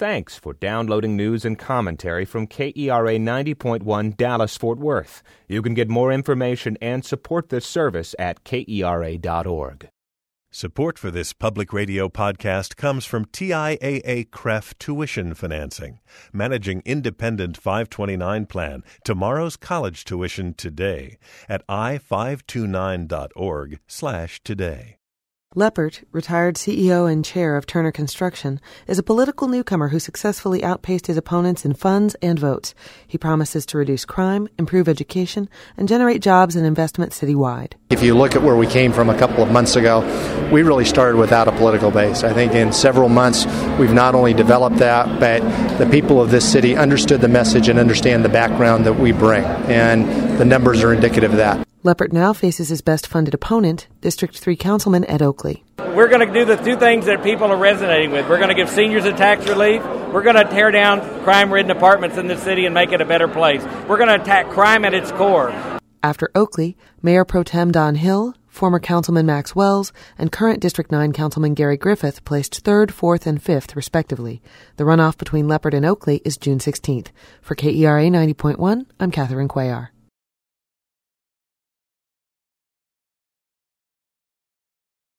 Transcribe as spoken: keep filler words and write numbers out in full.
Thanks for downloading news and commentary from K E R A ninety point one Dallas-Fort Worth. You can get more information and support this service at K E R A dot org. Support for this public radio podcast comes from T I A A C R E F Tuition Financing, managing independent five twenty-nine plan, tomorrow's college tuition today at i five two nine dot org slash today. Leppert, retired C E O and chair of Turner Construction, is a political newcomer who successfully outpaced his opponents in funds and votes. He promises to reduce crime, improve education, and generate jobs and investment citywide. If you look at where we came from a couple of months ago, we really started without a political base. I think in several months we've not only developed that, but the people of this city understood the message and understand the background that we bring, and the numbers are indicative of that. Leppert now faces his best-funded opponent, District three Councilman Ed Oakley. We're going to do the two things that people are resonating with. We're going to give seniors a tax relief. We're going to tear down crime-ridden apartments in the city and make it a better place. We're going to attack crime at its core. After Oakley, Mayor Pro Tem Don Hill, former Councilman Max Wells, and current District nine Councilman Gary Griffith placed third, fourth, and fifth, respectively. The runoff between Leppert and Oakley is June sixteenth. For K E R A ninety point one, I'm Catherine Cuellar.